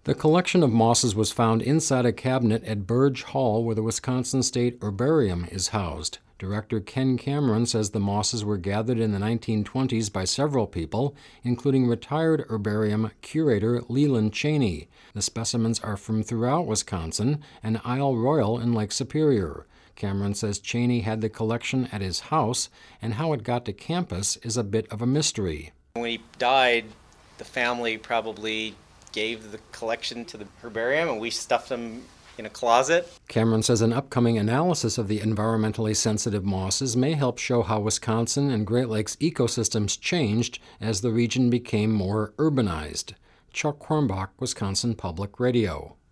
The collection of mosses was found inside a cabinet at Burge Hall, where the Wisconsin State Herbarium is housed. Director Ken Cameron says the mosses were gathered in the 1920s by several people, including retired herbarium curator Leland Cheney. The specimens are from throughout Wisconsin and Isle Royal in Lake Superior. Cameron says Cheney had the collection at his house, and how it got to campus is a bit of a mystery. When he died, the family probably gave the collection to the herbarium, and we stuffed them in a closet. Cameron says an upcoming analysis of the environmentally sensitive mosses may help show how Wisconsin and Great Lakes ecosystems changed as the region became more urbanized. Chuck Hornbach, Wisconsin Public Radio.